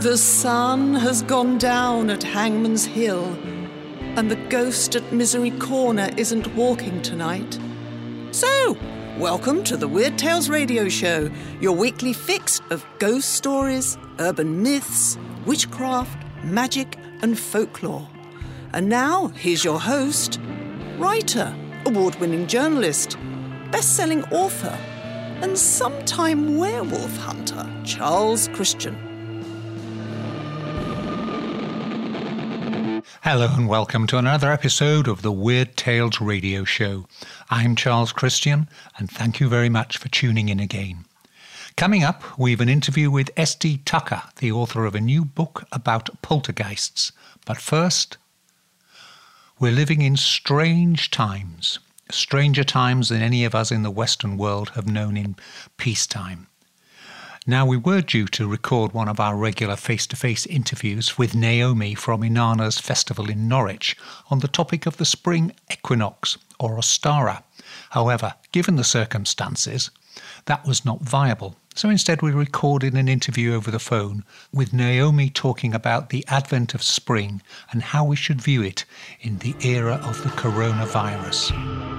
The sun has gone down at Hangman's Hill, and the ghost at Misery Corner isn't walking tonight. So, welcome to the Weird Tales Radio Show, your weekly fix of ghost stories, urban myths, witchcraft, magic and folklore. And now, here's your host, writer, award-winning journalist, best-selling author, and sometime werewolf hunter, Charles Christian. Hello and welcome to another episode of the Weird Tales Radio Show. I'm Charles Christian, and thank you very much for tuning in again. Coming up, we've an interview with S.D. Tucker, the author of a new book about poltergeists. But first, we're living in strange times, stranger times than any of us in the Western world have known in peacetime. Now, we were due to record one of our regular face-to-face interviews with Naomi from Inanna's Festival in Norwich on the topic of the spring equinox, or Ostara. However, given the circumstances, that was not viable. So instead we recorded an interview over the phone with Naomi talking about the advent of spring and how we should view it in the era of the coronavirus.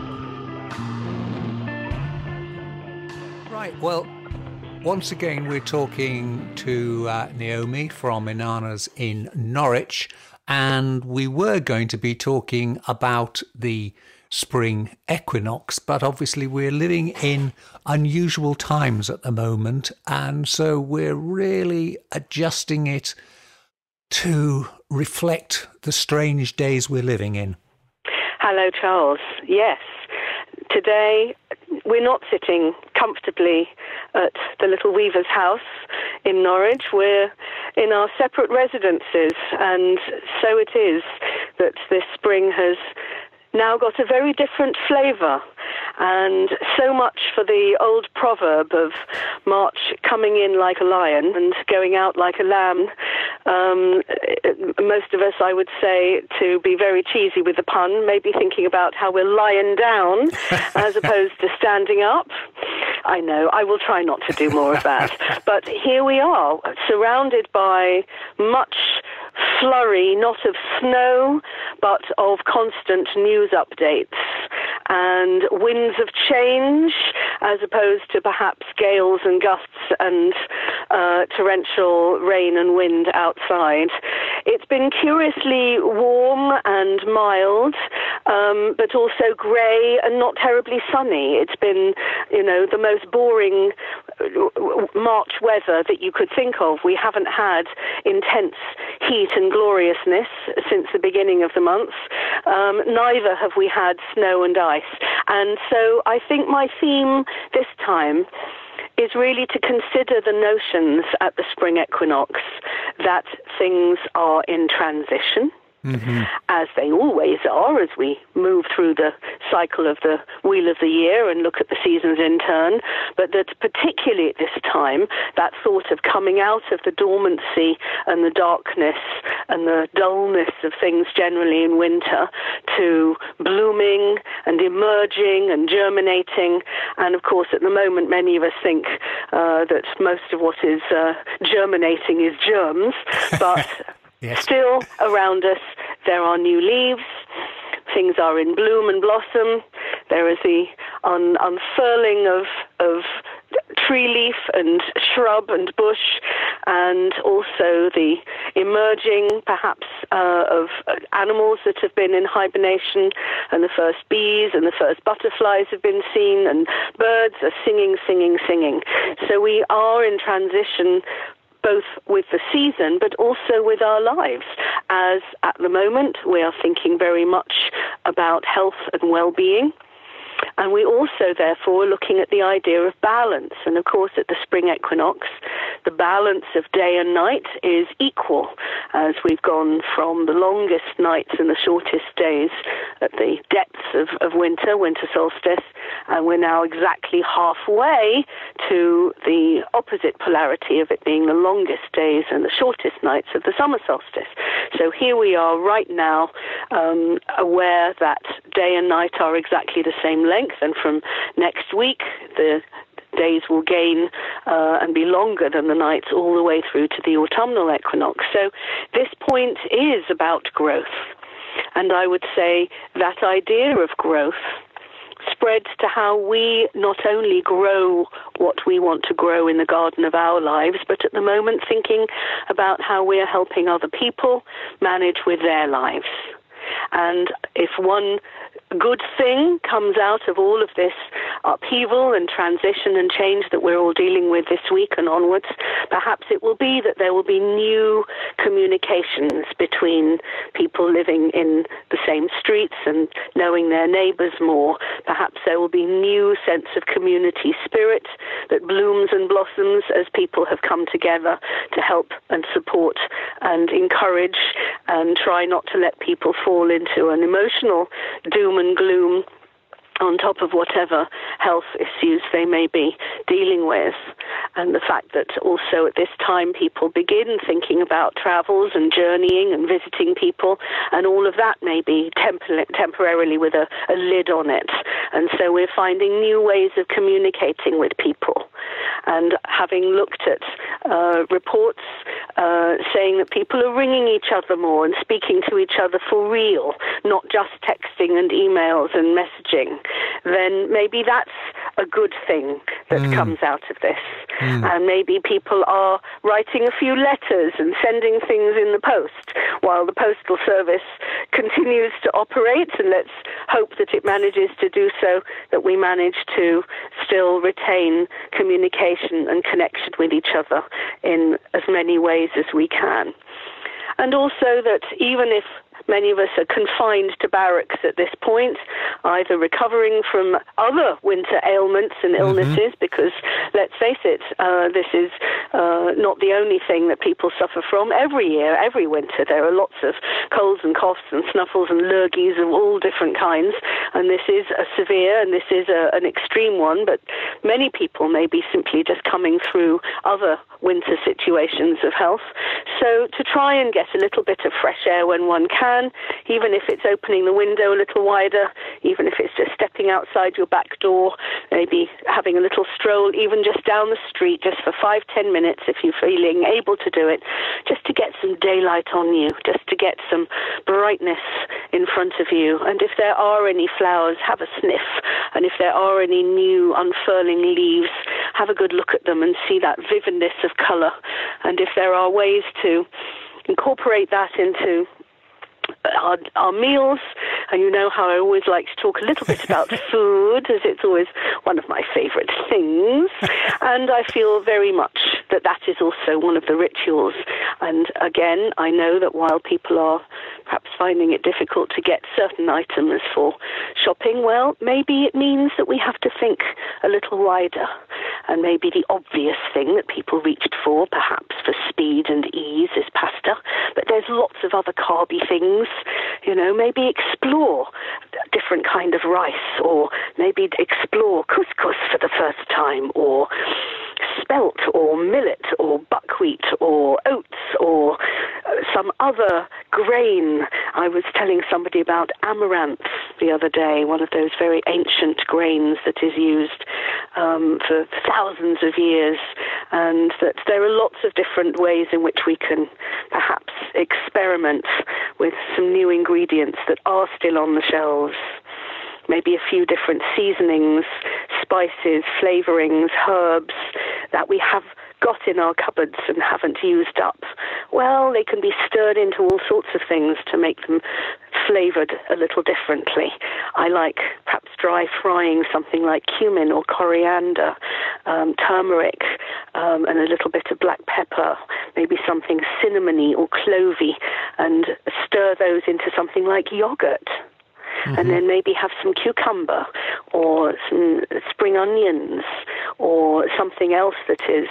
Right, well, once again, we're talking to Naomi from Inanna's in Norwich, and we were going to be talking about the spring equinox, but obviously we're living in unusual times at the moment, and so we're really adjusting it to reflect the strange days we're living in. Hello, Charles. Yes. Today, we're not sitting comfortably at the Little Weaver's house in Norwich. We're in our separate residences, and so it is that this spring has now got a very different flavour, and so much for the old proverb of March coming in like a lion and going out like a lamb. Most of us, I would say, to be very cheesy with the pun, maybe thinking about how we're lying down as opposed to standing up. I know, I will try not to do more of that. But here we are, surrounded by much flurry, not of snow, but of constant news updates and winds of change, as opposed to perhaps gales and gusts and torrential rain and wind outside. It's been curiously warm and mild, but also grey and not terribly sunny. It's been, the most boring March weather that you could think of. We haven't had intense heat and gloriousness since the beginning of the month. Neither have we had snow and ice. And so I think my theme this time is really to consider the notions at the spring equinox that things are in transition, as they always are as we move through the cycle of the wheel of the year and look at the seasons in turn, but that particularly at this time, that thought of coming out of the dormancy and the darkness and the dullness of things generally in winter to blooming and emerging and germinating. And of course, at the moment, many of us think that most of what is germinating is germs, but yes. Still around us, there are new leaves, things are in bloom and blossom, there is the unfurling of tree leaf and shrub and bush, and also the emerging, perhaps, of animals that have been in hibernation, and the first bees and the first butterflies have been seen, and birds are singing. So we are in transition both with the season, but also with our lives, as at the moment we are thinking very much about health and well-being. And we also, therefore, are looking at the idea of balance. And, of course, at the spring equinox, the balance of day and night is equal, as we've gone from the longest nights and the shortest days at the depths of winter solstice, and we're now exactly halfway to the opposite polarity of it being the longest days and the shortest nights of the summer solstice. So here we are right now, aware that day and night are exactly the same length, and from next week the days will gain and be longer than the nights all the way through to the autumnal equinox. So this point is about growth. And I would say that idea of growth spreads to how we not only grow what we want to grow in the garden of our lives, but at the moment thinking about how we are helping other people manage with their lives. And if one good thing comes out of all of this upheaval and transition and change that we're all dealing with this week and onwards, perhaps it will be that there will be new communications between people living in the same streets and knowing their neighbors more. Perhaps there will be new sense of community spirit that blooms and blossoms as people have come together to help and support and encourage and try not to let people fall into an emotional doom and gloom on top of whatever health issues they may be dealing with. And the fact that also at this time people begin thinking about travels and journeying and visiting people, and all of that may be temporarily with a lid on it. And so we're finding new ways of communicating with people. And having looked at reports saying that people are ringing each other more and speaking to each other for real, not just texting and emails and messaging, then maybe that's a good thing that comes out of this. And maybe people are writing a few letters and sending things in the post while the postal service continues to operate, and let's hope that it manages to do so, that we manage to still retain communication and connection with each other in as many ways as we can. And also that even if many of us are confined to barracks at this point, either recovering from other winter ailments and illnesses, because let's face it, this is not the only thing that people suffer from every year, every winter. There are lots of colds and coughs and snuffles and lurgies of all different kinds, and this is a severe and this is an extreme one, but many people may be simply just coming through other winter situations of health. So to try and get a little bit of fresh air when one can, even if it's opening the window a little wider, even if it's just stepping outside your back door, maybe having a little stroll, even just down the street, just for 5-10 minutes if you're feeling able to do it, just to get some daylight on you, just to get some brightness in front of you. And if there are any flowers, have a sniff. And if there are any new unfurling leaves, have a good look at them and see that vividness of colour. And if there are ways to incorporate that into our meals, and you know how I always like to talk a little bit about food, as it's always one of my favourite things, and I feel very much that that is also one of the rituals. And again, I know that while people are perhaps finding it difficult to get certain items for shopping, well, maybe it means that we have to think a little wider, and maybe the obvious thing that people reached for, perhaps for speed and ease, is pasta, but there's lots of other carby things. You know, maybe explore a different kind of rice, or maybe explore couscous for the first time, or spelt, or millet, or buckwheat, or oats, or some other grain. I was telling somebody about amaranth the other day, one of those very ancient grains that is used for thousands of years, and that there are lots of different ways in which we can perhaps experiment with some new ingredients that are still on the shelves. Maybe a few different seasonings, spices, flavorings, herbs that we have got in our cupboards and haven't used up. Well, they can be stirred into all sorts of things to make them flavoured a little differently. I like perhaps dry frying something like cumin or coriander, turmeric, and a little bit of black pepper, maybe something cinnamony or clovey, and stir those into something like yogurt. And then maybe have some cucumber or some spring onions or something else that is,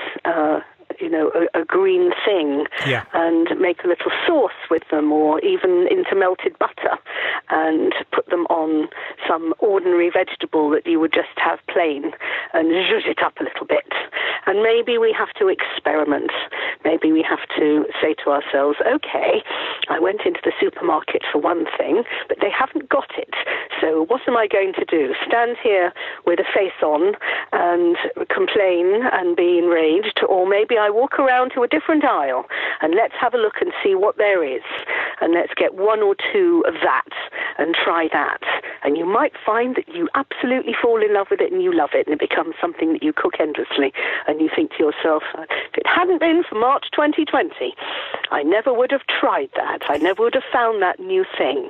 a green thing, and make a little sauce with them, or even into melted butter, and put them on some ordinary vegetable that you would just have plain, and zhuzh it up a little bit. And maybe we have to experiment. Maybe we have to say to ourselves, okay, I went into the supermarket for one thing, but they haven't got it. So well, what am I going to do? Stand here with a face on and complain and be enraged, or maybe I walk around to a different aisle and let's have a look and see what there is, and let's get one or two of that and try that. And you might find that you absolutely fall in love with it and you love it, and it becomes something that you cook endlessly, and you think to yourself, if it hadn't been for March 2020, I never would have tried that. I never would have found that new thing.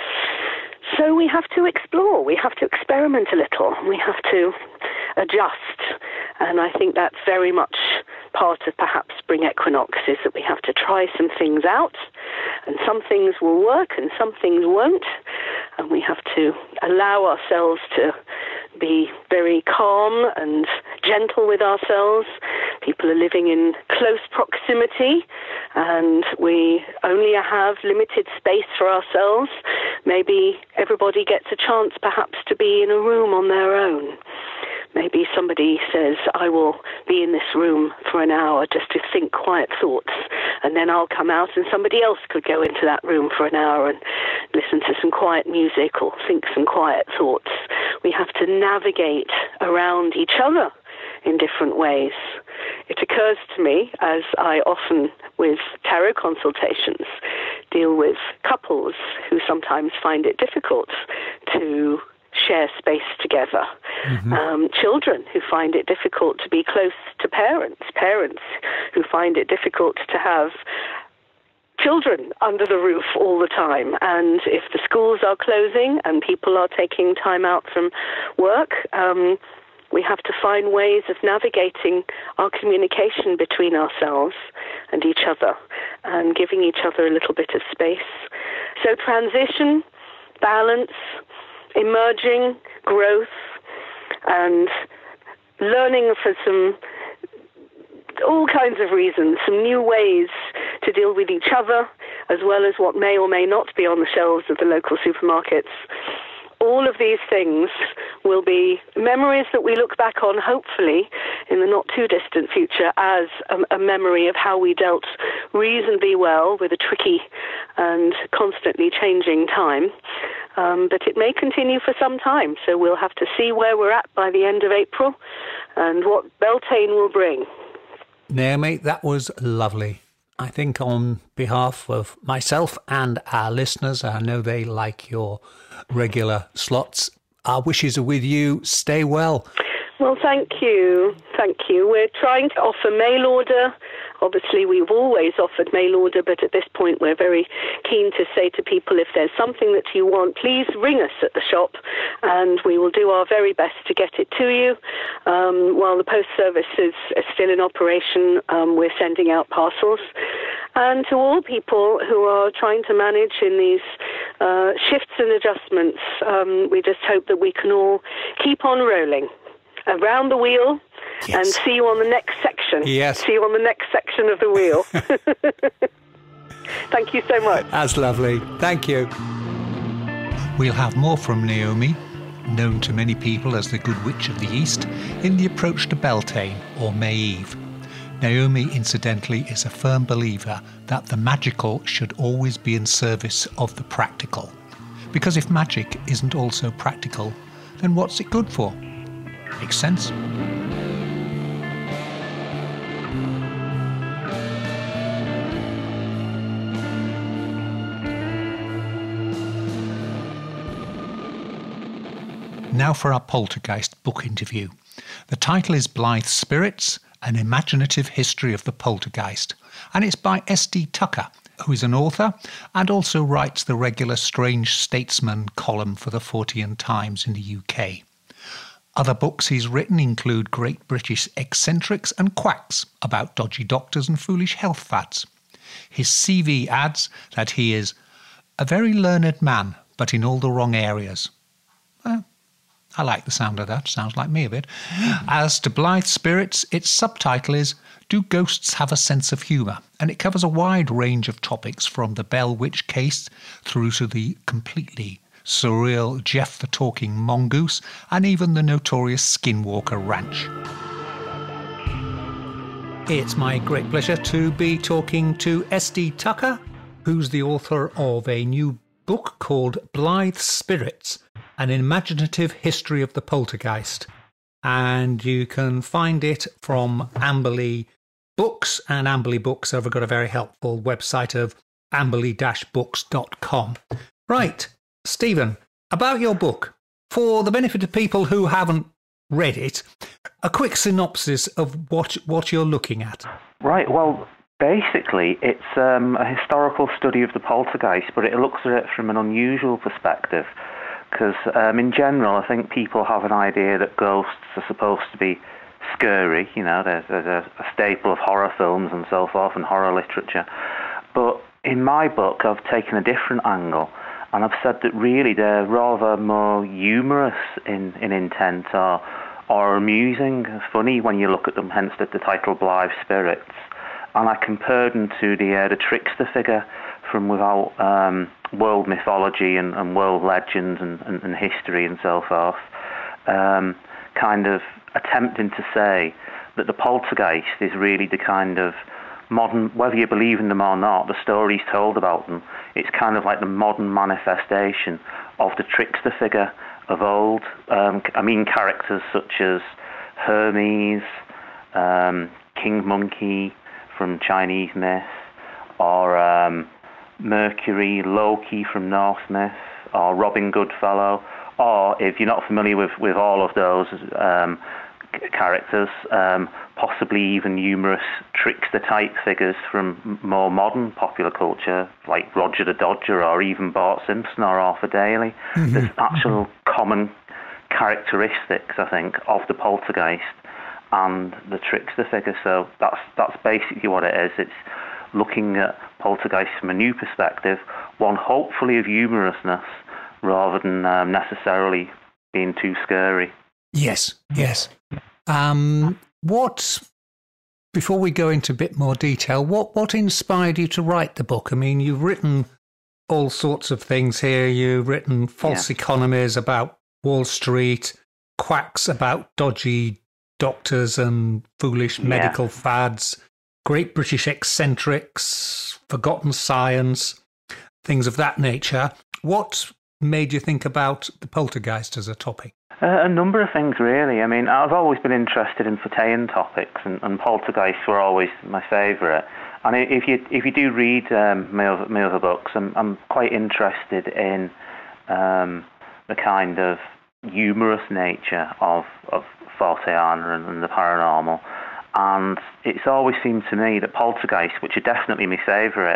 So we have to explore, we have to experiment a little, we have to adjust. And I think that's very much part of perhaps spring equinox, is that we have to try some things out, and some things will work and some things won't, and we have to allow ourselves to be very calm and gentle with ourselves. People are living in close proximity, and we only have limited space for ourselves. Maybe everybody gets a chance perhaps to be in a room on their own. Maybe somebody says, I will be in this room for an hour just to think quiet thoughts, and then I'll come out, and somebody else could go into that room for an hour and listen to some quiet music or think some quiet thoughts. We have to navigate around each other in different ways. It occurs to me, as I often, with tarot consultations, deal with couples who sometimes find it difficult to share space together. Children who find it difficult to be close to parents who find it difficult to have children under the roof all the time. And if the schools are closing and people are taking time out from work, we have to find ways of navigating our communication between ourselves and each other and giving each other a little bit of space. So transition, balance, emerging, growth, and learning for all kinds of reasons, some new ways to deal with each other, as well as what may or may not be on the shelves of the local supermarkets. All of these things will be memories that we look back on, hopefully, in the not-too-distant future as a memory of how we dealt reasonably well with a tricky and constantly changing time. But it may continue for some time, so we'll have to see where we're at by the end of April and what Beltane will bring. Naomi, that was lovely. I think on behalf of myself and our listeners, I know they like your regular slots. Our wishes are with you. Stay well. Well, thank you. Thank you. We're trying to offer mail order. Obviously, we've always offered mail order, but at this point, we're very keen to say to people, if there's something that you want, please ring us at the shop, and we will do our very best to get it to you. While the post service is still in operation, we're sending out parcels. And to all people who are trying to manage in these shifts and adjustments, we just hope that we can all keep on rolling around the wheel. Yes. And see you on the next section. Yes. See you on the next section of the wheel. Thank you so much. That's lovely. Thank you. We'll have more from Naomi, known to many people as the Good Witch of the East, in the approach to Beltane, or May Eve. Naomi, incidentally, is a firm believer that the magical should always be in service of the practical. Because if magic isn't also practical, then what's it good for? Makes sense? Now for our Poltergeist book interview. The title is Blythe Spirits, An Imaginative History of the Poltergeist, and it's by S.D. Tucker, who is an author and also writes the regular Strange Statesman column for the Fortean Times in the UK. Other books he's written include Great British Eccentrics and Quacks, about dodgy doctors and foolish health fads. His CV adds that he is a very learned man, but in all the wrong areas. Well, I like the sound of that. Sounds like me a bit. As to Blythe Spirits, its subtitle is Do Ghosts Have a Sense of Humour? And it covers a wide range of topics from the Bell Witch case through to the completely surreal Jeff the Talking Mongoose and even the notorious Skinwalker Ranch. It's my great pleasure to be talking to S.D. Tucker, who's the author of a new book called Blythe Spirits, An Imaginative History of the Poltergeist. And you can find it from Amberley Books, and Amberley Books have got a very helpful website of amberley-books.com. Right, Stephen, about your book. For the benefit of people who haven't read it, a quick synopsis of what you're looking at. Right, well, basically it's a historical study of the poltergeist, but it looks at it from an unusual perspective. Because in general, I think people have an idea that ghosts are supposed to be scary. You know, there's a staple of horror films and so forth and horror literature. But in my book, I've taken a different angle, and I've said that really they're rather more humorous in intent or amusing, funny when you look at them, hence the title Blithe Spirits. And I compared them to the trickster figure from without world mythology and world legends and history and so forth, kind of attempting to say that the poltergeist is really the kind of modern, whether you believe in them or not, the stories told about them, it's kind of like the modern manifestation of the trickster figure of old. I mean characters such as Hermes, King Monkey from Chinese myth, or Mercury, Loki from Norse myth, or Robin Goodfellow, or if you're not familiar with all of those characters, possibly even humorous trickster-type figures from more modern popular culture, like Roger the Dodger, or even Bart Simpson or Arthur Daly. Mm-hmm. There's actual common characteristics, I think, of the poltergeist and the trickster figure. So that's basically what it is. It's looking at poltergeist from a new perspective, one hopefully of humorousness rather than necessarily being too scary. Yes. Before we go into a bit more detail, what inspired you to write the book? I mean, you've written all sorts of things here. You've written false economies about Wall Street, quacks about dodgy doctors and foolish medical fads, Great British Eccentrics, Forgotten Science, things of that nature. What made you think about the poltergeist as a topic? A number of things, really. I mean, I've always been interested in Fortean topics, and poltergeists were always my favourite. And if you do read my other books, I'm quite interested in the kind of humorous nature of Fortean and the paranormal. And it's always seemed to me that poltergeists, which are definitely my favourite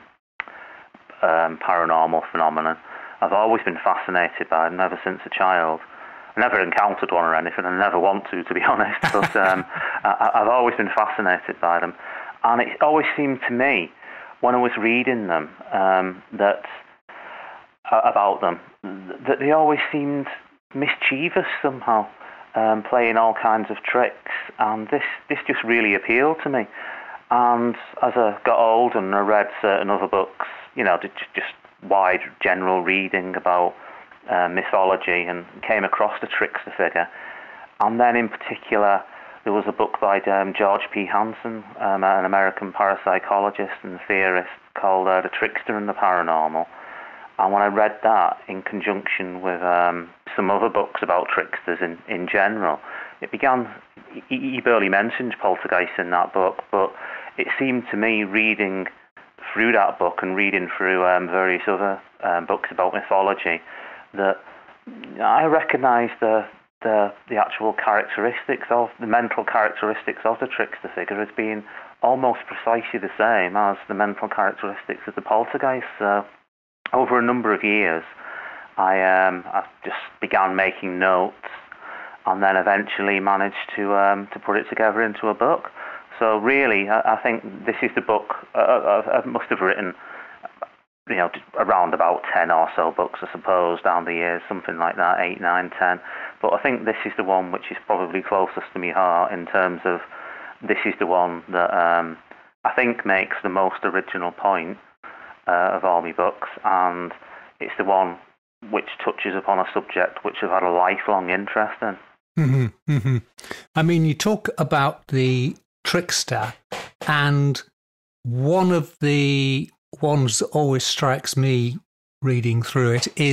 paranormal phenomenon, I've always been fascinated by them ever since a child. I never encountered one or anything, and I never want to be honest, but I've always been fascinated by them. And it always seemed to me, when I was reading them, about them, that they always seemed mischievous somehow, playing all kinds of tricks, and this just really appealed to me. And as I got older and I read certain other books, you know, just wide general reading about mythology, and came across the trickster figure. And then in particular, there was a book by George P. Hansen, an American parapsychologist and theorist, called The Trickster and the Paranormal. And when I read that in conjunction with some other books about tricksters in general, it began, he barely mentioned poltergeist in that book, but it seemed to me, reading through that book and reading through various other books about mythology, that I recognised the actual characteristics of the mental characteristics of the trickster figure as being almost precisely the same as the mental characteristics of the poltergeist. So over a number of years, I just began making notes, and then eventually managed to put it together into a book. So really, I think this is the book. I must have written, you know, around about 10 or so books, I suppose, down the years, something like that, 8, 9, 10. But I think this is the one which is probably closest to my heart in terms of this is the one that I think makes the most original point of all my books, and it's the one which touches upon a subject which I've had a lifelong interest in. Mm-hmm, mm-hmm. I mean, you talk about the trickster, and one of the ones that always strikes me reading through it is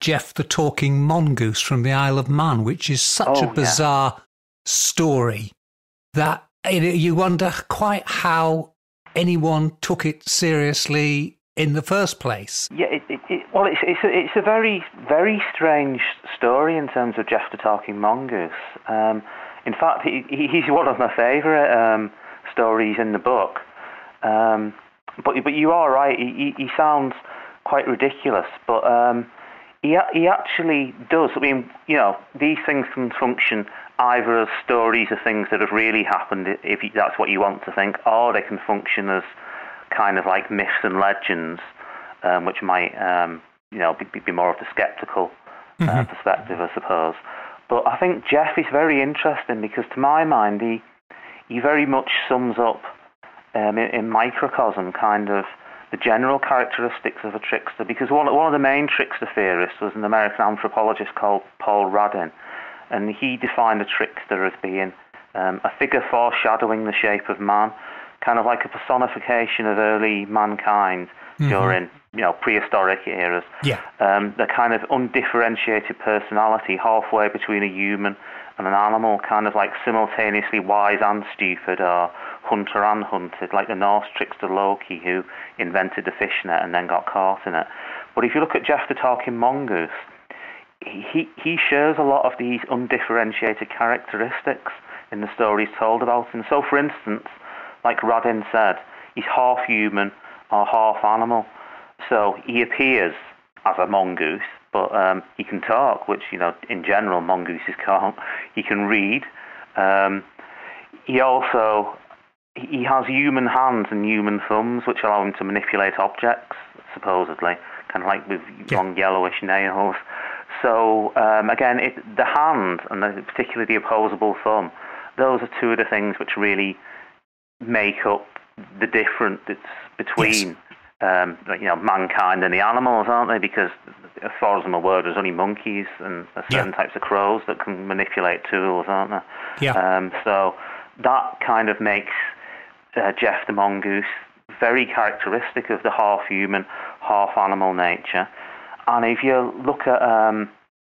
Jeff the Talking Mongoose from the Isle of Man, which is such a bizarre story that you wonder quite how anyone took it seriously in the first place. Yeah, it's a very, very strange story in terms of Jeff the Talking Mongoose. In fact, he's one of my favourite stories in the book. But you are right. He sounds quite ridiculous, but he actually does. I mean, these things can function either as stories of things that have really happened, if that's what you want to think, or they can function as kind of like myths and legends, which might, be more of the sceptical perspective, I suppose. But I think Jeff is very interesting because, to my mind, he very much sums up in microcosm kind of the general characteristics of a trickster. Because one of the main trickster theorists was an American anthropologist called Paul Radin, and he defined a trickster as being a figure foreshadowing the shape of man, kind of like a personification of early mankind during prehistoric eras. Yeah. The kind of undifferentiated personality halfway between a human and an animal, kind of like simultaneously wise and stupid, or hunter and hunted, like the Norse trickster Loki, who invented the fishnet and then got caught in it. But if you look at Jeff the Talking Mongoose, he shares a lot of these undifferentiated characteristics in the stories told about him. So, for instance, like Radin said, he's half human or half animal. So he appears as a mongoose, but he can talk, which, in general, mongooses can't. He can read. He has human hands and human thumbs, which allow him to manipulate objects, supposedly, kind of like with long yellowish nails. So, again, the hand, and particularly the opposable thumb, those are two of the things which really make up the difference between mankind and the animals, aren't they? Because as far as I'm aware, there's only monkeys and certain types of crows that can manipulate tools, aren't there? Yeah. So that kind of makes Jeff the Mongoose very characteristic of the half-human, half-animal nature. And if you look at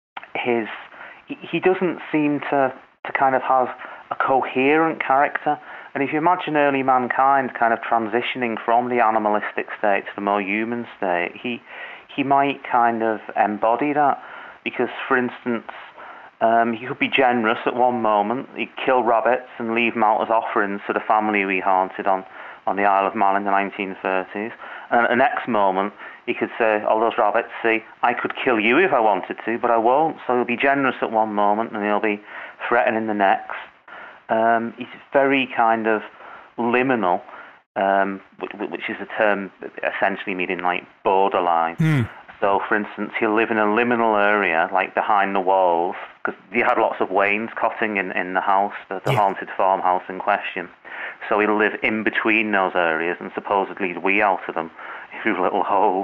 he doesn't seem to kind of have a coherent character. And if you imagine early mankind kind of transitioning from the animalistic state to the more human state, he might kind of embody that. Because, for instance, he could be generous at one moment. He'd kill rabbits and leave them out as offerings to the family we haunted on the Isle of Man in the 1930s. And at the next moment, he could say, "Oh, those rabbits, see, I could kill you if I wanted to, but I won't." So he'll be generous at one moment and he'll be threatening the next. He's very kind of liminal, which is a term essentially meaning like borderline. So, for instance, he'll live in a liminal area, like behind the walls, because you had lots of wainscoting in the house, the haunted farmhouse in question. So he'll live in between those areas and supposedly wee out of them through little holes.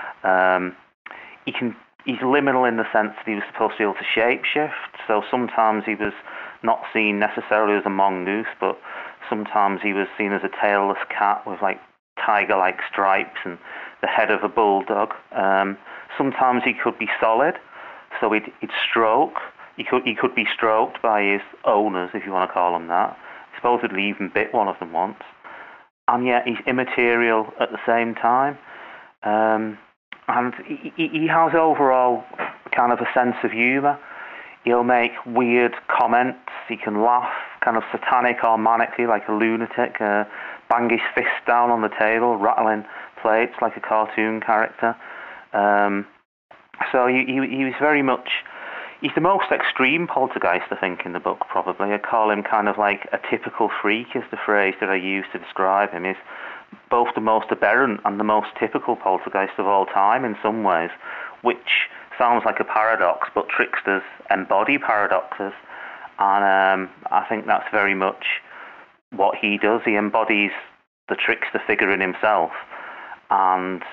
He's liminal in the sense that he was supposed to be able to shapeshift. So sometimes he was not seen necessarily as a mongoose, but sometimes he was seen as a tailless cat with like tiger-like stripes and the head of a bulldog. Sometimes he could be solid, so he'd stroke. He could be stroked by his owners, if you want to call them that. Supposedly even bit one of them once. And yet he's immaterial at the same time. And he has overall kind of a sense of humour. He'll make weird comments. He can laugh kind of satanic or manically like a lunatic, bang his fist down on the table, rattling plates like a cartoon character. So he was very much... He's the most extreme poltergeist, I think, in the book, probably. I call him kind of like a typical freak, is the phrase that I use to describe him. He's both the most aberrant and the most typical poltergeist of all time in some ways, which sounds like a paradox, but tricksters embody paradoxes. And I think that's very much what he does. He embodies the trickster figure in himself. And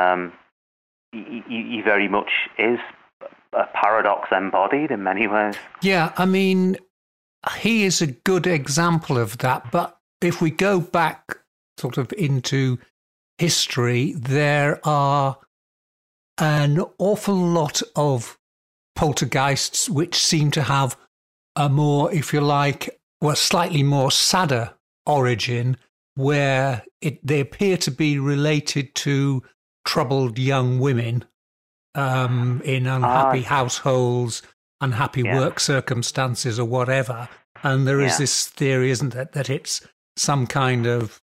he very much is a paradox embodied in many ways. Yeah, I mean, he is a good example of that. But if we go back sort of into history, there are an awful lot of poltergeists which seem to have a more, if you like, well, slightly more sadder origin, where they appear to be related to troubled young women in unhappy households, unhappy work circumstances or whatever. And there is this theory, isn't it, that it's some kind of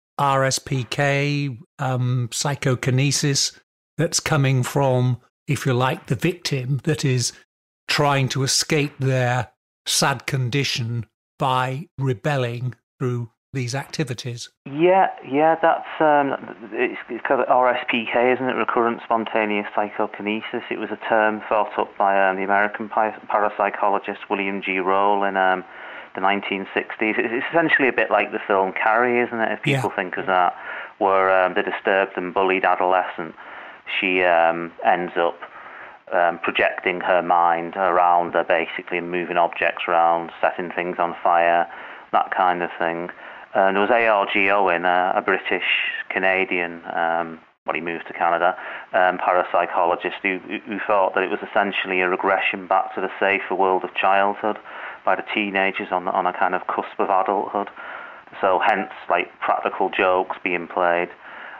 RSPK, psychokinesis that's coming from, if you like, the victim that is trying to escape their sad condition by rebelling through these activities. Yeah, that's it's called RSPK, isn't it? Recurrent spontaneous psychokinesis. It was a term thought up by the American parapsychologist William G. Roll in the 1960s. It's essentially a bit like the film Carrie, isn't it? If people think of that, where the disturbed and bullied adolescent, she ends up projecting her mind around her, basically, and moving objects around, setting things on fire, that kind of thing. And there was A.R.G. Owen, a British-Canadian, he moved to Canada, parapsychologist who thought that it was essentially a regression back to the safer world of childhood by the teenagers on a kind of cusp of adulthood. So hence, like, practical jokes being played,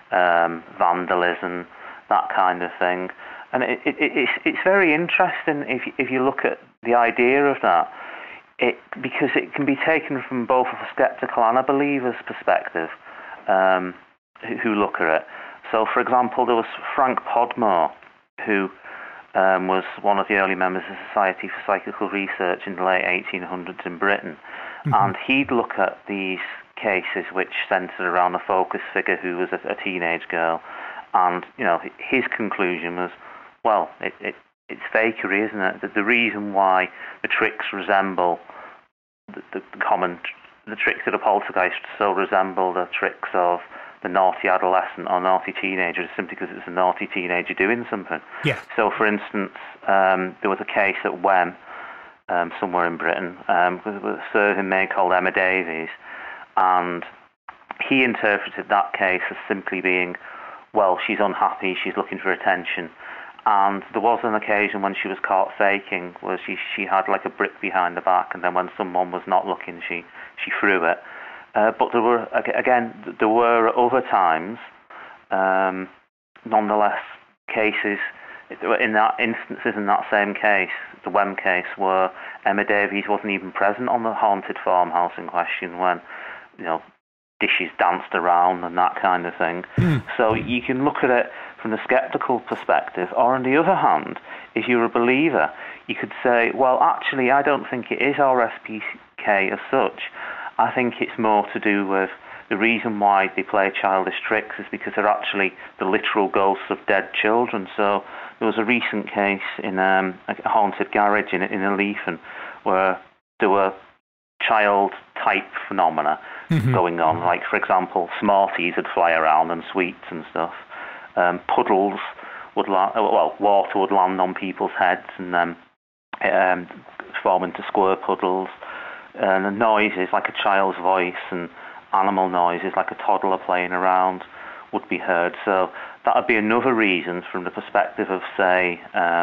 vandalism, that kind of thing. And it's very interesting if you look at the idea of that, because it can be taken from both a skeptical and a believer's perspective, who look at it. So, for example, there was Frank Podmore, who was one of the early members of the Society for Psychical Research in the late 1800s in Britain, and he'd look at these cases which centred around a focus figure who was a teenage girl, and his conclusion was, well, it's fakery, isn't it? That the reason why the tricks resemble the tricks of the poltergeist so resemble the tricks of the naughty adolescent or naughty teenager is simply because it's a naughty teenager doing something. Yeah. So, for instance, there was a case at Wem, somewhere in Britain, with a surgeon maid called Emma Davies, and he interpreted that case as simply being, well, she's unhappy, she's looking for attention. And there was an occasion when she was caught faking, where she had like a brick behind her back, and then when someone was not looking, she threw it. But there were other times, nonetheless, cases in that same case, the Wem case, where Emma Davies wasn't even present on the haunted farmhouse in question when, dishes danced around and that kind of thing. So you can look at it from the skeptical perspective, or on the other hand, if you're a believer, you could say, well, actually, I don't think it is RSPK as such. I think it's more to do with the reason why they play childish tricks is because they're actually the literal ghosts of dead children. So there was a recent case in a haunted garage in Leithen where there were child-type phenomena going on. Like, for example, Smarties would fly around and sweets and stuff. Puddles would water would land on people's heads and then form into squirt puddles. And the noises, like a child's voice, and animal noises, like a toddler playing around, would be heard. So that would be another reason from the perspective of, say,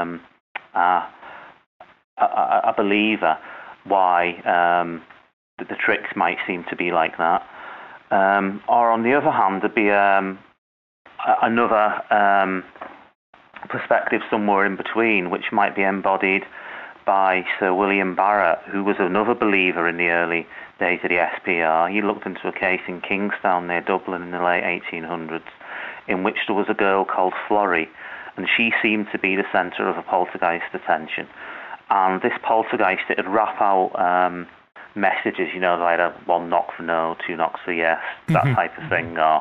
a believer, why the tricks might seem to be like that. Or on the other hand, there'd be another perspective somewhere in between, which might be embodied by Sir William Barrett, who was another believer in the early days of the SPR. He looked into a case in Kingstown near Dublin in the late 1800s, in which there was a girl called Florrie, and she seemed to be the centre of a poltergeist attention. And this poltergeist, it would rap out messages, like a 1 knock for no, 2 knocks for yes, that type of thing, or,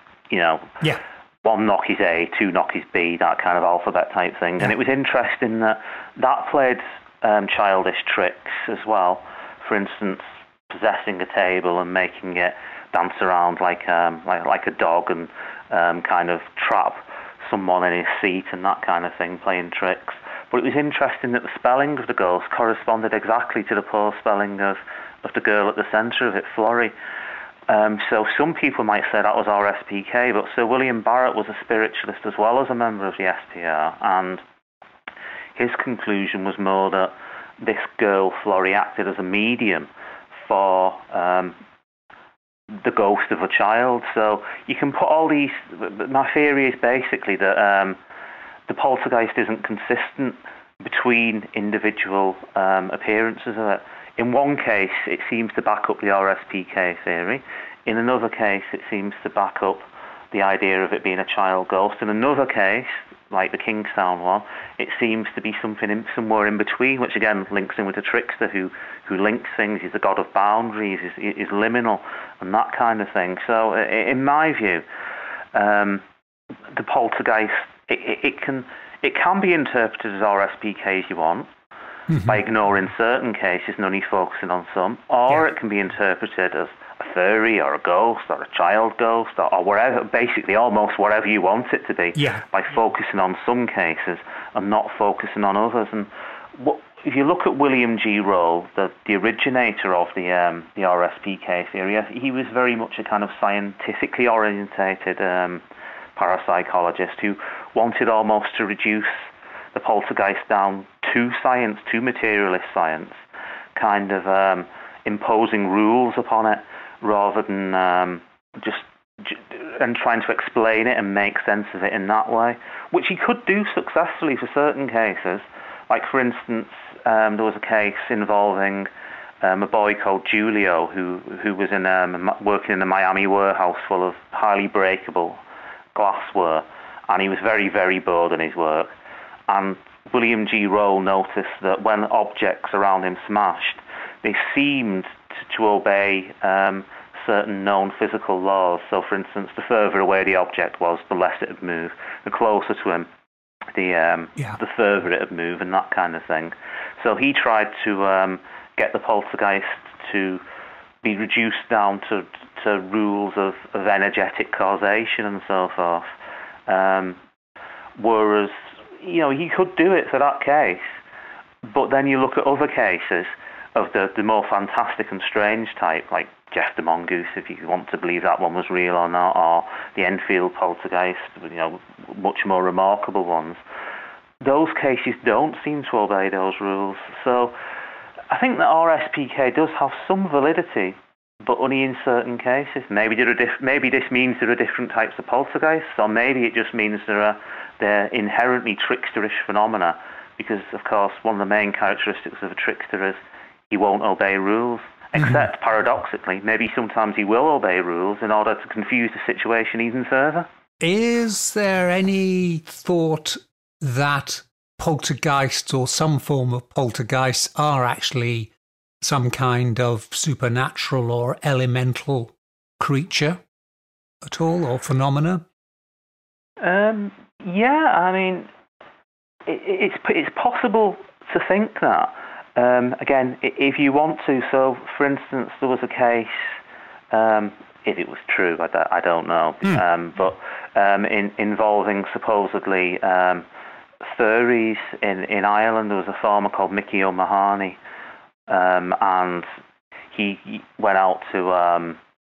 1 knock is A, 2 knock is B, that kind of alphabet type thing. And it was interesting that played childish tricks as well. For instance, possessing a table and making it dance around like a dog and kind of trap someone in his seat and that kind of thing, playing tricks. But it was interesting that the spelling of the ghost corresponded exactly to the poor spelling of the girl at the centre of it, Florrie. So some people might say that was RSPK, but Sir William Barrett was a spiritualist as well as a member of the SPR, and his conclusion was more that this girl, Florrie, acted as a medium for the ghost of a child. So you can put all these... My theory is basically that the poltergeist isn't consistent between individual appearances of it. In one case, it seems to back up the RSPK theory. In another case, it seems to back up the idea of it being a child ghost. In another case, like the Kingstown one, it seems to be something somewhere in between, which again links in with the trickster who links things. He's the god of boundaries, is liminal, and that kind of thing. So, in my view, the poltergeist it can be interpreted as RSPK as you want, by ignoring certain cases and only focusing on some, or it can be interpreted as a fairy or a ghost or a child ghost or whatever, basically almost whatever you want it to be, by focusing on some cases and not focusing on others. And if you look at William G. Roll, the originator of the RSPK theory, he was very much a kind of scientifically orientated parapsychologist who wanted almost to reduce the poltergeist down to science, to materialist science, kind of imposing rules upon it rather than and trying to explain it and make sense of it in that way, which he could do successfully for certain cases. Like, for instance, there was a case involving a boy called Julio who was working in a Miami warehouse full of highly breakable glassware, and he was very, very bored in his work. And William G. Roll noticed that when objects around him smashed, they seemed to obey certain known physical laws. So, for instance, the further away the object was, the less it would move. The closer to him, the further it would move, and that kind of thing. So he tried to get the poltergeist to be reduced down to rules of energetic causation and so forth. Whereas, he could do it for that case, but then you look at other cases of the more fantastic and strange type, like Jeff the Mongoose, if you want to believe that one was real or not, or the Enfield poltergeist, much more remarkable ones. Those cases don't seem to obey those rules. So I think that RSPK does have some validity, but only in certain cases. Maybe this means there are different types of poltergeists, or maybe it just means they're inherently tricksterish phenomena, because, of course, one of the main characteristics of a trickster is he won't obey rules, except, paradoxically, maybe sometimes he will obey rules in order to confuse the situation even further. Is there any thought that poltergeists or some form of poltergeists are actually some kind of supernatural or elemental creature at all, or phenomena? Yeah, I mean, it's possible to think that. Again, if you want to. So, for instance, there was a case, if it was true, I don't know, but involving supposedly furries in Ireland. There was a farmer called Mickey O'Mahony, and he went out to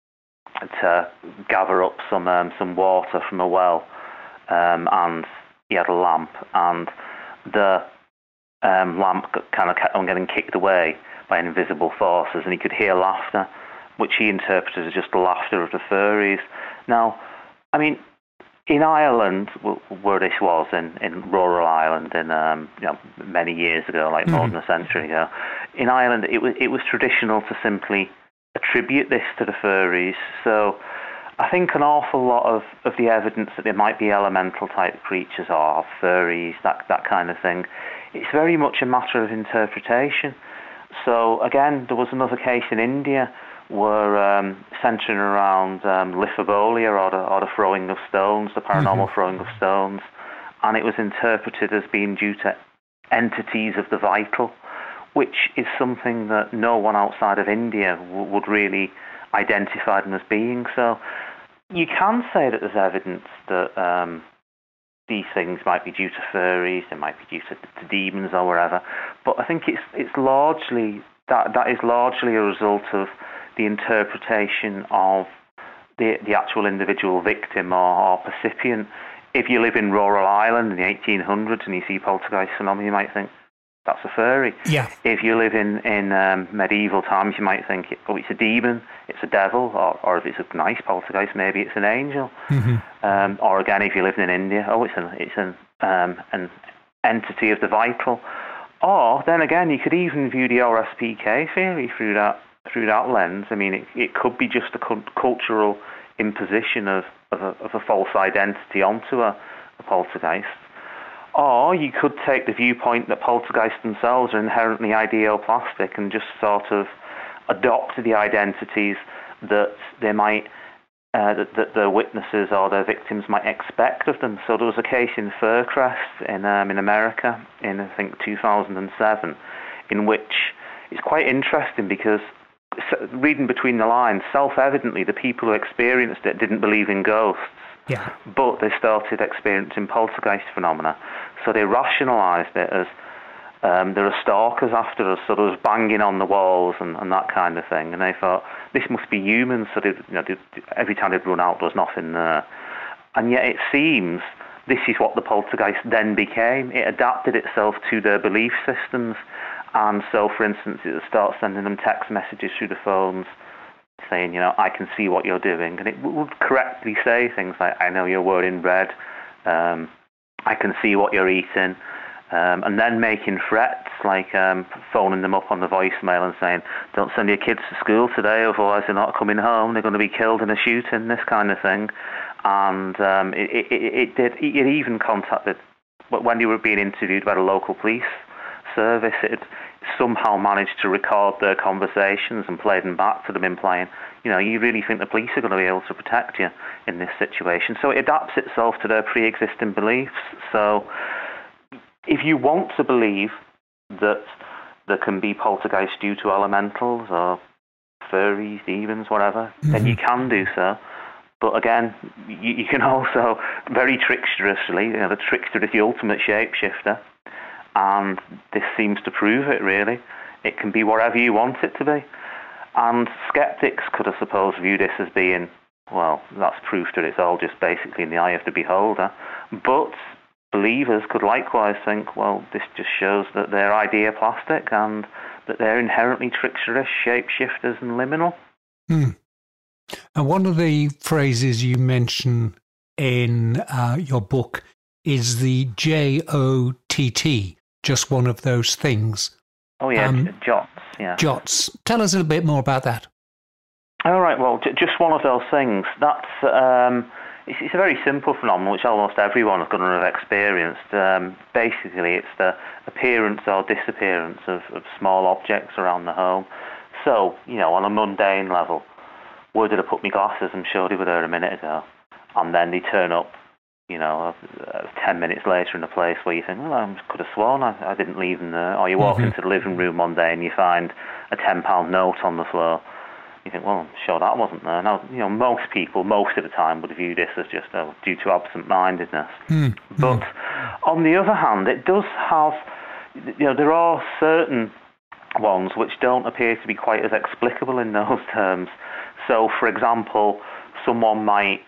gather up some water from a well, and he had a lamp, and the lamp kind of kept on getting kicked away by invisible forces, and he could hear laughter, which he interpreted as just the laughter of the furries. Now, I mean, in Ireland, where this was, in rural Ireland, many years ago, like more than a century ago, in Ireland, it was traditional to simply attribute this to the furries. So I think an awful lot of the evidence that there might be elemental type creatures or furries, that kind of thing, it's very much a matter of interpretation. So again, there was another case in India where centering around lithobolia, or the throwing of stones, the paranormal throwing of stones, and it was interpreted as being due to entities of the vital, which is something that no one outside of India would really identify them as being. So you can say that there's evidence that these things might be due to furries, they might be due to demons or whatever, but I think it's largely that is largely a result of the interpretation of the actual individual victim or percipient. If you live in rural Ireland in the 1800s and you see poltergeist phenomena, you might think, that's a fairy. Yeah. If you live in medieval times, you might think, oh, it's a demon, it's a devil, or if it's a nice poltergeist, maybe it's an angel. Mm-hmm. Or again, if you're living in India, oh, it's an entity of the vital. Or then again, you could even view the RSPK theory through that lens. I mean, it could be just a cultural imposition of a false identity onto a poltergeist. Or you could take the viewpoint that poltergeists themselves are inherently ideoplastic and just sort of adopt the identities that they might, that the witnesses or their victims might expect of them. So there was a case in Faircrest in America in, I think, 2007, in which it's quite interesting because, reading between the lines, self-evidently the people who experienced it didn't believe in ghosts. Yeah. But they started experiencing poltergeist phenomena. So they rationalised it as there are stalkers after us, so there was banging on the walls and that kind of thing. And they thought, this must be humans, so every time they'd run out, there was nothing there. And yet it seems this is what the poltergeist then became. It adapted itself to their belief systems. And so, for instance, it would start sending them text messages through the phones saying, I can see what you're doing. And it would correctly say things like, I know you're wearing red, I can see what you're eating. And then making threats like phoning them up on the voicemail and saying, don't send your kids to school today, otherwise they're not coming home, they're going to be killed in a shooting, this kind of thing. And it even contacted, when they were being interviewed by the local police service, it somehow managed to record their conversations and play them back to them, implying, you really think the police are going to be able to protect you in this situation. So it adapts itself to their pre-existing beliefs. So if you want to believe that there can be poltergeists due to elementals or fairies, demons, whatever, then you can do so. But again, you can also, very tricksterously, the trickster is the ultimate shapeshifter, and this seems to prove it, really. It can be whatever you want it to be. And skeptics could, I suppose, view this as being, well, that's proof that it's all just basically in the eye of the beholder. But believers could likewise think, well, this just shows that they're ideoplastic and that they're inherently tricksterous, shapeshifters and liminal. And one of the phrases you mention in your book is the JOTT, just one of those things. Oh, yeah, JOTS, yeah. JOTS. Tell us a little bit more about that. All right, well, just one of those things. That's it's a very simple phenomenon which almost everyone is going to have experienced. Basically, it's the appearance or disappearance of small objects around the home. So, on a mundane level, where did I put my glasses? I'm sure they were there a minute ago. And then they turn up, 10 minutes later in a place where you think, well, I could have sworn I didn't leave them there. Or you walk into the living room one day and you find a £10 note on the floor. You think, well, I'm sure that wasn't there. Now, most people, most of the time, would view this as just due to absent-mindedness. But on the other hand, it does have, there are certain ones which don't appear to be quite as explicable in those terms. So, for example, someone might,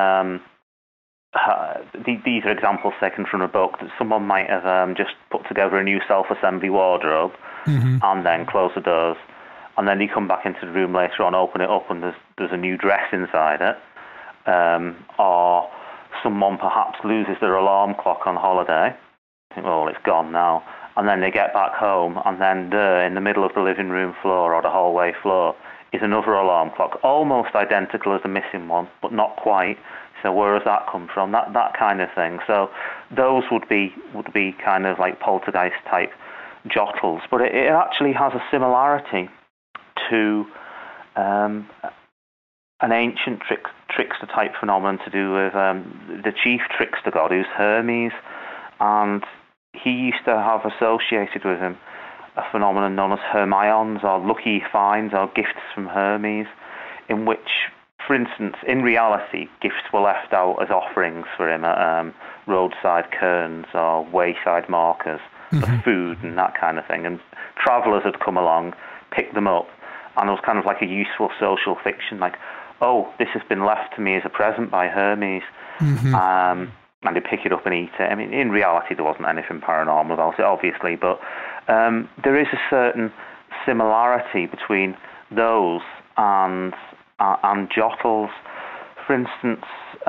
these are examples taken from a book, that someone might have just put together a new self-assembly wardrobe and then close the doors. And then you come back into the room later on, open it up, and there's a new dress inside it. Or someone perhaps loses their alarm clock on holiday. Think, well, it's gone now. And then they get back home, and then there, in the middle of the living room floor or the hallway floor, is another alarm clock, almost identical as the missing one, but not quite. So where has that come from? That kind of thing. So those would be kind of like poltergeist-type jottles. But it actually has a similarity to an ancient trickster type phenomenon to do with the chief trickster god, who's Hermes, and he used to have associated with him a phenomenon known as Hermions, or lucky finds, or gifts from Hermes, in which, for instance, in reality, gifts were left out as offerings for him at roadside cairns or wayside markers for food and that kind of thing, and travellers had come along, picked them up, and it was kind of like a useful social fiction, like, oh, this has been left to me as a present by Hermes, and they pick it up and eat it. I mean, in reality, there wasn't anything paranormal about it, obviously, but there is a certain similarity between those and jottles. For instance,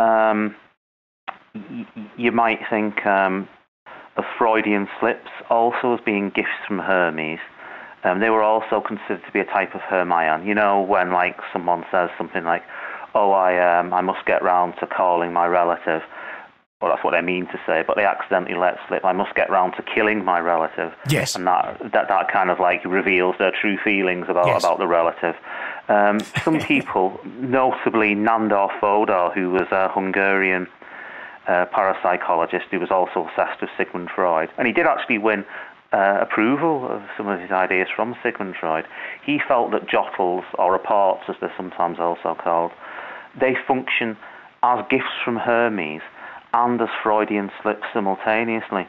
you might think of Freudian slips also as being gifts from Hermes. They were also considered to be a type of Hermione. You know, when like someone says something like, "Oh, I must get round to calling my relative." Well, that's what they mean to say, but they accidentally let slip, "I must get round to killing my relative." Yes. And that kind of like reveals their true feelings about the relative. Some people, notably Nandor Fodor, who was a Hungarian parapsychologist who was also obsessed with Sigmund Freud, and he did actually win approval of some of his ideas from Sigmund Freud. He felt that jottles, or reports as they're sometimes also called, they function as gifts from Hermes and as Freudian slips simultaneously.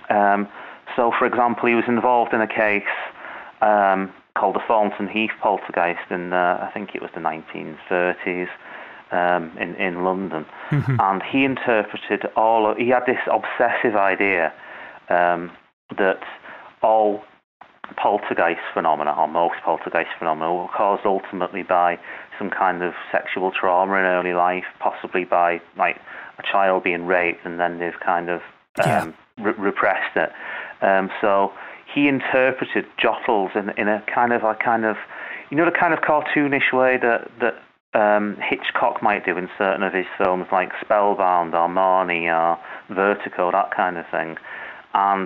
So, for example, he was involved in a case called the Thornton Heath poltergeist in, I think it was the 1930s, in London. And he interpreted he had this obsessive idea that all poltergeist phenomena, or most poltergeist phenomena, were caused ultimately by some kind of sexual trauma in early life, possibly by like a child being raped, and then they've kind of repressed it. So he interpreted jottles in a kind of, you know, the kind of cartoonish way that Hitchcock might do in certain of his films, like Spellbound or Marnie or Vertigo, that kind of thing. And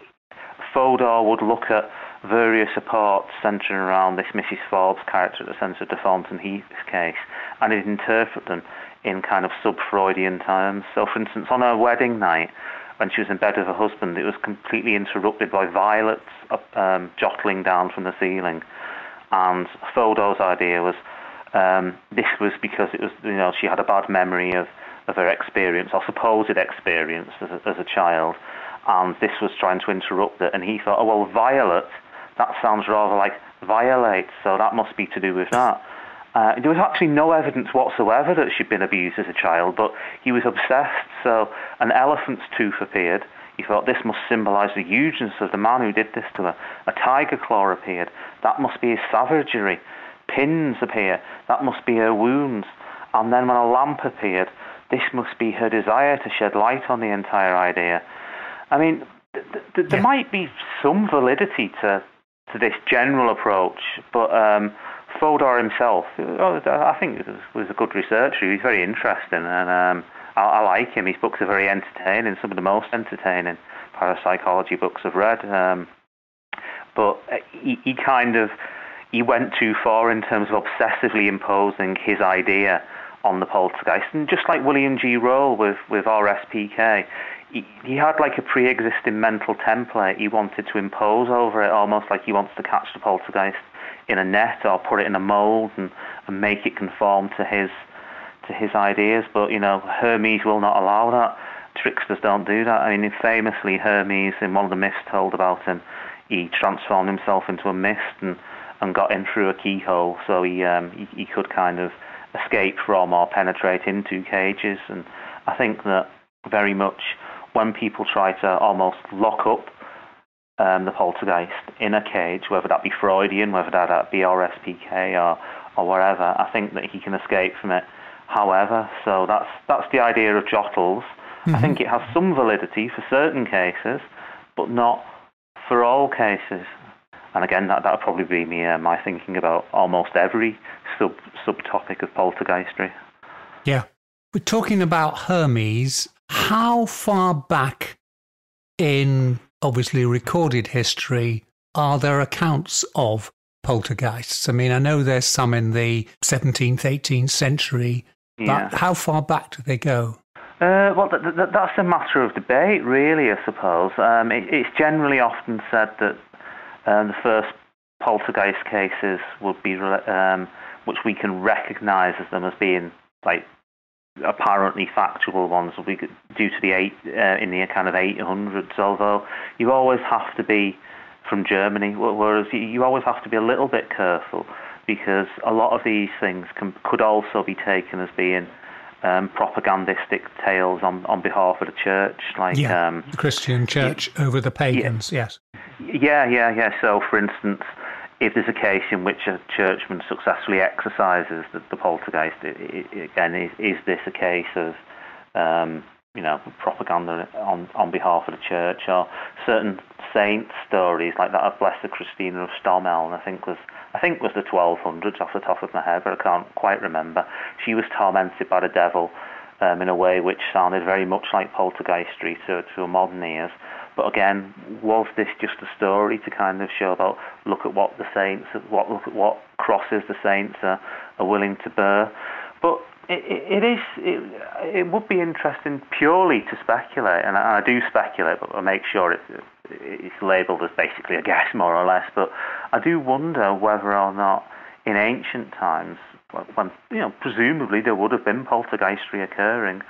Fodor would look at various reports centering around this Mrs. Forbes character at the centre of the Thornton Heath case, and he'd interpret them in kind of sub-Freudian terms. So, for instance, on her wedding night, when she was in bed with her husband, it was completely interrupted by violets jottling down from the ceiling. And Fodor's idea was this was because it was, you know, she had a bad memory of her experience, or supposed experience as a child, and this was trying to interrupt it. And he thought, oh, well, violet, that sounds rather like violate, so that must be to do with that. There was actually no evidence whatsoever that she'd been abused as a child, but he was obsessed. So an elephant's tooth appeared. He thought this must symbolise the hugeness of the man who did this to her. A tiger claw appeared. That must be his savagery. Pins appear. That must be her wounds. And then when a lamp appeared, this must be her desire to shed light on the entire idea. I mean, there might be some validity to this general approach, but Fodor himself, I think, was a good researcher. He's very interesting, and I like him. His books are very entertaining, some of the most entertaining parapsychology books I've read. But he went too far in terms of obsessively imposing his idea on the poltergeist. And just like William G. Roll with RSPK, he had like a pre-existing mental template he wanted to impose over it, almost like he wants to catch the poltergeist in a net or put it in a mold and make it conform to his ideas. But, you know, Hermes will not allow that. Tricksters don't do that. I mean, famously, Hermes, in one of the myths told about him, he transformed himself into a mist and got in through a keyhole, so he could kind of escape from or penetrate into cages. And I think that very much when people try to almost lock up the poltergeist in a cage, whether that be Freudian, whether that be RSPK or wherever, I think that he can escape from it. However, so that's the idea of jottles. I think it has some validity for certain cases, but not for all cases. And again, that would probably be my thinking about almost every subtopic of poltergeistry. Yeah. We're talking about Hermes. How far back in, obviously, recorded history are there accounts of poltergeists? I mean, I know there's some in the 17th, 18th century, but how far back do they go? Well, that's a matter of debate, really, I suppose. It's generally often said that the first poltergeist cases would be, which we can recognise as them as being like apparently factual ones, will be due to in the kind of 800s. Although you always have to be from Germany, whereas you always have to be a little bit careful because a lot of these things could also be taken as being propagandistic tales on behalf of the church, like the Christian church over the pagans. Yes. Yeah. So, for instance, if there's a case in which a churchman successfully exorcises the poltergeist, again, is this a case of propaganda on behalf of the church, or certain saint stories like that of Blessed Christina of Stommel? I think was the 1200s off the top of my head, but I can't quite remember. She was tormented by the devil in a way which sounded very much like poltergeistry to a modern ears. But again, was this just a story to kind of show about look at what what crosses the saints are willing to bear? But it would be interesting purely to speculate, and I do speculate, but I make sure it's labelled as basically a guess, more or less. But I do wonder whether or not in ancient times, when presumably there would have been poltergeistry occurring,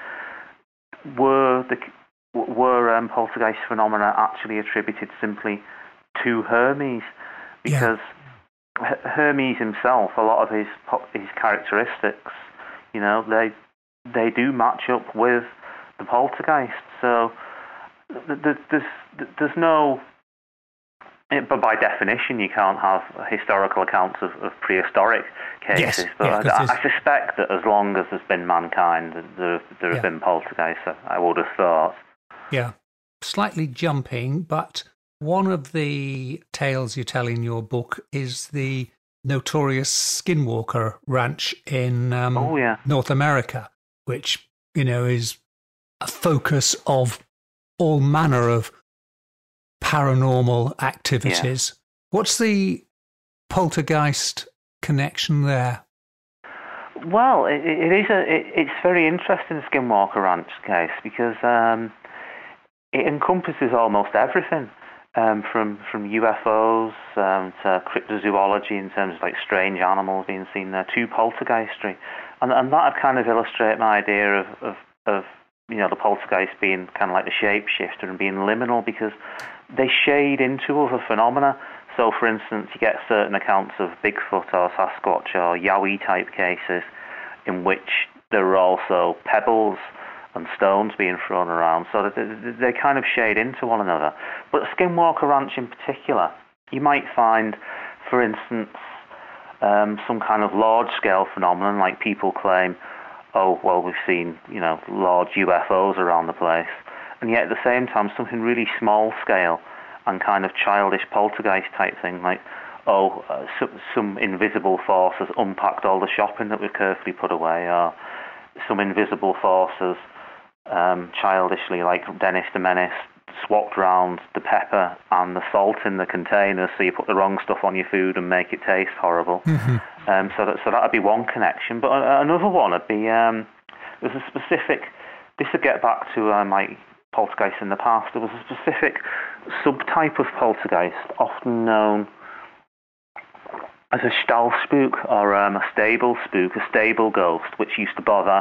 were poltergeist phenomena actually attributed simply to Hermes? Because Hermes himself, a lot of his characteristics, they do match up with the poltergeist. So there's no, but by definition you can't have historical accounts of prehistoric cases. But I suspect that as long as there's been mankind, there have been poltergeists, I would have thought. Yeah, slightly jumping, but one of the tales you tell in your book is the notorious Skinwalker Ranch in North America, which, is a focus of all manner of paranormal activities. Yeah. What's the poltergeist connection there? Well, it's very interesting, Skinwalker Ranch case, because it encompasses almost everything. From UFOs to cryptozoology in terms of like strange animals being seen there, to poltergeistry, and that would kind of illustrate my idea of the poltergeist being kind of like the shapeshifter and being liminal, because they shade into other phenomena. So, for instance, you get certain accounts of Bigfoot or Sasquatch or Yowie type cases in which there are also pebbles and stones being thrown around, so that they kind of shade into one another. But Skinwalker Ranch in particular, you might find, for instance, some kind of large-scale phenomenon, like people claim, oh, well, we've seen, large UFOs around the place, and yet at the same time, something really small-scale and kind of childish poltergeist type thing, like, some invisible force has unpacked all the shopping that we've carefully put away, or some invisible forces childishly, like Dennis the Menace, swapped round the pepper and the salt in the containers, so you put the wrong stuff on your food and make it taste horrible. Mm-hmm. So that would be one connection. But another one would be there's a specific. This would get back to my poltergeist in the past. There was a specific subtype of poltergeist, often known as a Stallspook or a stable spook, a stable ghost, which used to bother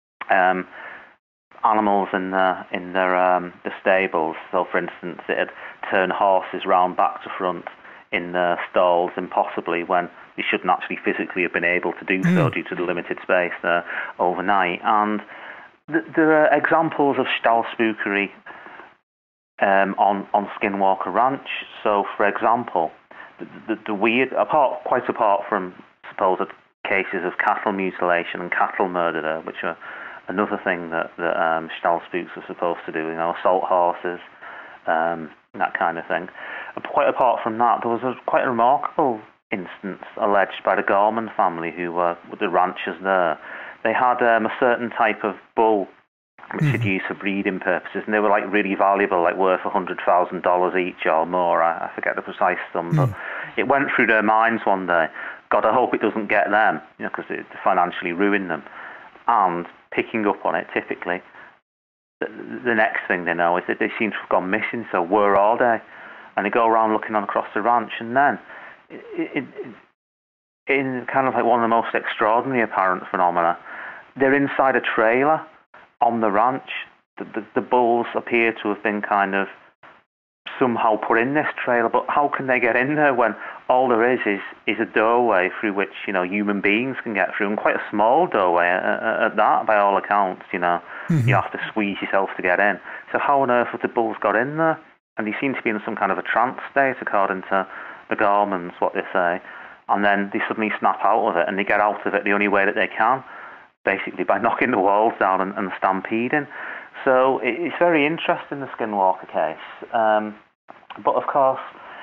animals in the stables. So, for instance, it'd turn horses round back to front in the stalls impossibly when they shouldn't actually physically have been able to do so due to the limited space there overnight. And there are examples of Stallspookery on Skinwalker Ranch. So, for example, the weird, quite apart from supposed cases of cattle mutilation and cattle murder there, which are another thing that Stallspooks are supposed to do, assault horses, that kind of thing. Quite apart from that, there was quite a remarkable instance alleged by the Gorman family, who were the ranchers there. They had a certain type of bull which they'd used for breeding purposes, and they were like really valuable, like worth $100,000 each or more. I forget the precise sum, but it went through their minds one day, God, I hope it doesn't get them, because it financially ruined them. And picking up on it, typically, the next thing they know is that they seem to have gone missing, so where are they? And they go around looking across the ranch, and then, in kind of like one of the most extraordinary apparent phenomena, they're inside a trailer on the ranch. The bulls appear to have been kind of somehow put in this trailer, but how can they get in there when all there is a doorway through which, human beings can get through, and quite a small doorway at that, by all accounts. You have to squeeze yourself to get in. So how on earth have the bulls got in there? And they seem to be in some kind of a trance state, according to the Gormans, what they say. And then they suddenly snap out of it, and they get out of it the only way that they can, basically by knocking the walls down and stampeding. So it's very interesting, the Skinwalker case. But of course,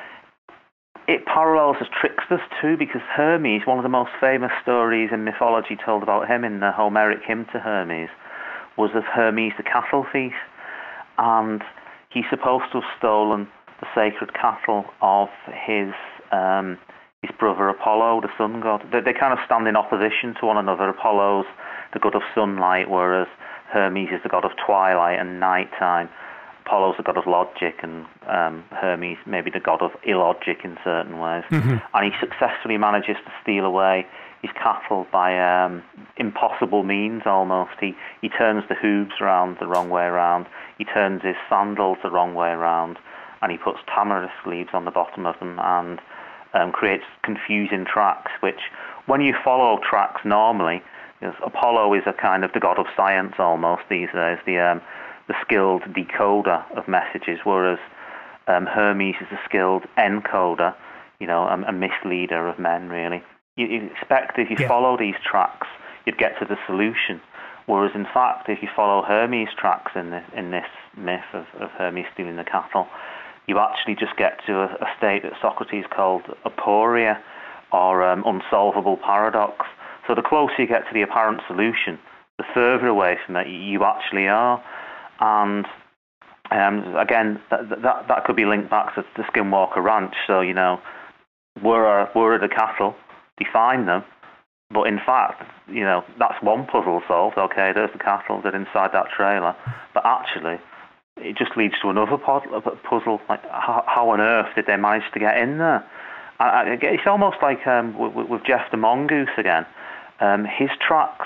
it parallels as tricksters too, because Hermes, one of the most famous stories in mythology told about him in the Homeric hymn to Hermes, was of Hermes the cattle thief. And he's supposed to have stolen the sacred cattle of his brother Apollo, the sun god. They kind of stand in opposition to one another. Apollo's the god of sunlight, whereas Hermes is the god of twilight and nighttime. Apollo's the god of logic, and Hermes maybe the god of illogic in certain ways. And he successfully manages to steal away his cattle by impossible means almost. He turns the hooves around the wrong way around, he turns his sandals the wrong way around, and he puts tamarisk leaves on the bottom of them, and creates confusing tracks, which, when you follow tracks normally, Apollo is a kind of the god of science almost these days, the skilled decoder of messages, whereas Hermes is a skilled encoder, a misleader of men, really. You expect if you follow these tracks, you'd get to the solution, whereas in fact, if you follow Hermes' tracks in this myth of Hermes stealing the cattle, you actually just get to a state that Socrates called aporia, or unsolvable paradox. So the closer you get to the apparent solution, the further away from that you actually are. And again, that could be linked back to the Skinwalker Ranch. So, where are the cattle? Define them. But in fact, that's one puzzle solved. Okay, there's the cattle, they're inside that trailer. But actually, it just leads to another puzzle, like how on earth did they manage to get in there? It's almost like with Jeff the Mongoose again. His tracks,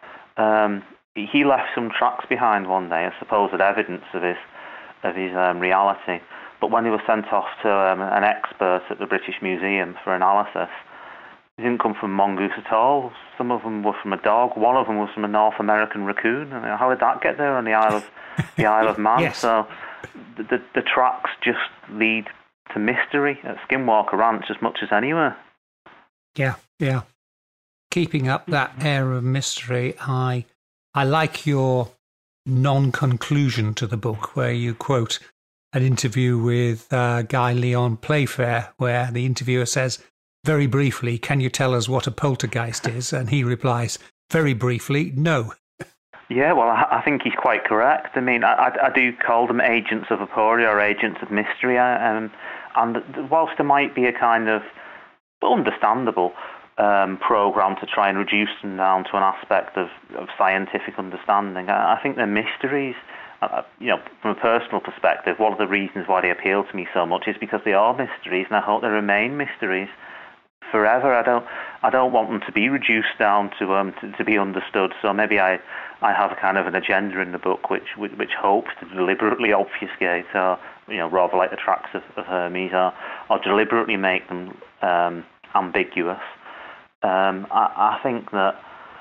he left some tracks behind one day, as supposed evidence of his reality. But when they were sent off to an expert at the British Museum for analysis, they didn't come from mongoose at all. Some of them were from a dog. One of them was from a North American raccoon. How did that get there on the Isle of Man? Yes. So the tracks just lead to mystery at Skinwalker Ranch as much as anywhere. Yeah. Keeping up that air of mystery, I like your non-conclusion to the book, where you quote an interview with Guy Leon Playfair, where the interviewer says, very briefly, can you tell us what a poltergeist is? And he replies, very briefly, no. Yeah, well, I think he's quite correct. I mean, I do call them agents of aporia or agents of mystery. And whilst there might be a kind of understandable program to try and reduce them down to an aspect of scientific understanding, I think they're mysteries. From a personal perspective, one of the reasons why they appeal to me so much is because they are mysteries, and I hope they remain mysteries forever. I don't want them to be reduced down to be understood. So maybe I have a kind of an agenda in the book which hopes to deliberately obfuscate, or rather like the tracks of Hermes, or deliberately make them ambiguous. I think that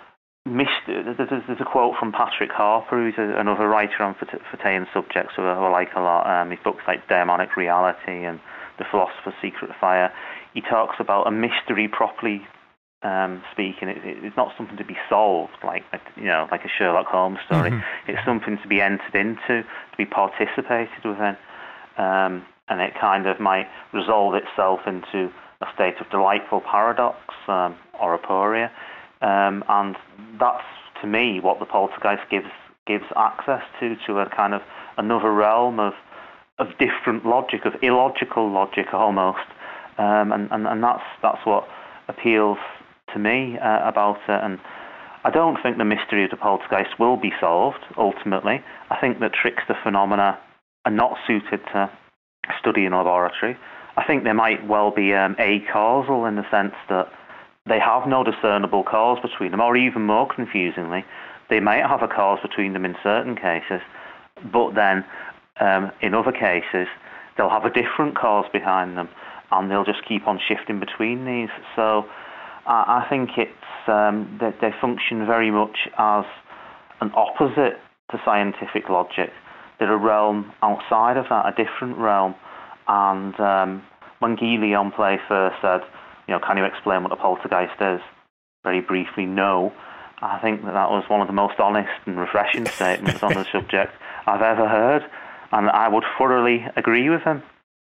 there's a quote from Patrick Harper, who's another writer on Fatayan subjects who I like a lot. His books like Daemonic Reality and The Philosopher's Secret Fire. He talks about a mystery properly speaking. It's not something to be solved like a Sherlock Holmes story. Mm-hmm. It's something to be entered into, to be participated within, and it kind of might resolve itself into a state of delightful paradox or aporia. And that's, to me, what the poltergeist gives access to a kind of another realm of different logic, of illogical logic almost, and that's what appeals to me about it. And I don't think the mystery of the poltergeist will be solved ultimately. I think that trickster phenomena are not suited to study in a laboratory. I think they might well be acausal in the sense that they have no discernible cause between them, or even more confusingly, they might have a cause between them in certain cases, but then in other cases, they'll have a different cause behind them. and they'll just keep on shifting between these. So I think it's they function very much as an opposite to scientific logic. They're a realm outside of that, a different realm. And when Guy Lyon play first said, can you explain what a poltergeist is? Very briefly, no. I think that was one of the most honest and refreshing statements on the subject I've ever heard, and I would thoroughly agree with him.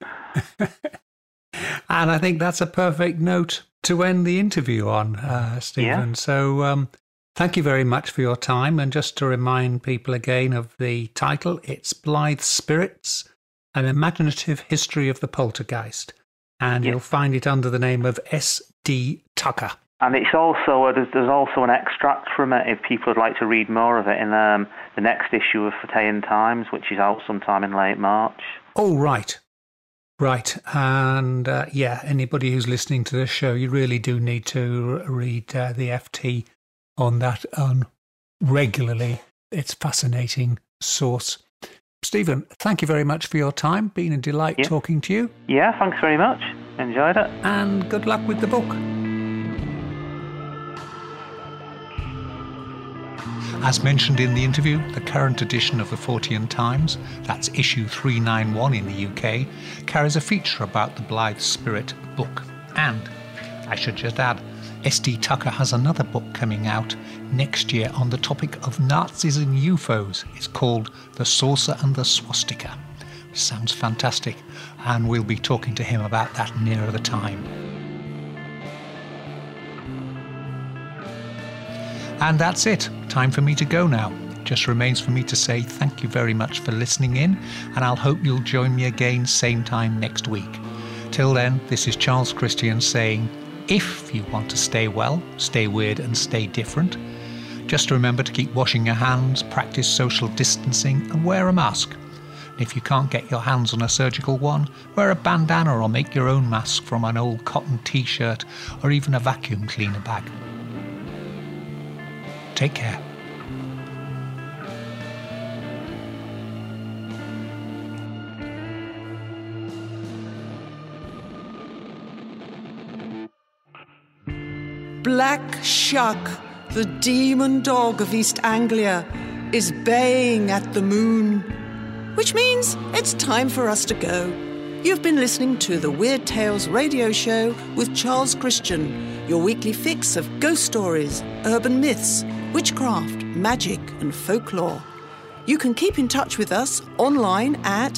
And I think that's a perfect note to end the interview on, Stephen. Yeah. So thank you very much for your time. And just to remind people again of the title, it's Blythe Spirits, An Imaginative History of the Poltergeist. And you'll find it under the name of S.D. Tucker. And it's also there's also an extract from it if people would like to read more of it in the next issue of Fotean Times, which is out sometime in late March. Oh, right. Right. And anybody who's listening to this show, you really do need to read the FT on that regularly. It's a fascinating source. Stephen, thank you very much for your time. Been a delight talking to you. Yeah, thanks very much. Enjoyed it. And good luck with the book. As mentioned in the interview, the current edition of the Fotean Times, that's issue 391 in the UK, carries a feature about the Blythe Spirit book. And, I should just add, S.D. Tucker has another book coming out next year on the topic of Nazis and UFOs. It's called The Saucer and the Swastika. Sounds fantastic, and we'll be talking to him about that nearer the time. And that's it. Time for me to go now. Just remains for me to say thank you very much for listening in, and I'll hope you'll join me again same time next week. Till then, this is Charles Christian saying, if you want to stay well, stay weird and stay different, just remember to keep washing your hands, practice social distancing and wear a mask. If you can't get your hands on a surgical one, wear a bandana or make your own mask from an old cotton t-shirt or even a vacuum cleaner bag. Take care. Black Shuck, the demon dog of East Anglia, is baying at the moon, which means it's time for us to go. You've been listening to the Weird Tales radio show with Charles Christian, your weekly fix of ghost stories, urban myths, witchcraft, magic and folklore. You can keep in touch with us online at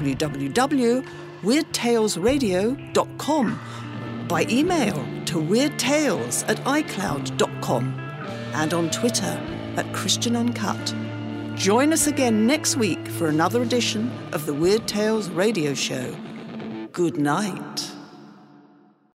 www.weirdtalesradio.com, by email to weirdtales@icloud.com, and on Twitter @ChristianUncut. Join us again next week for another edition of the Weird Tales radio show. Good night.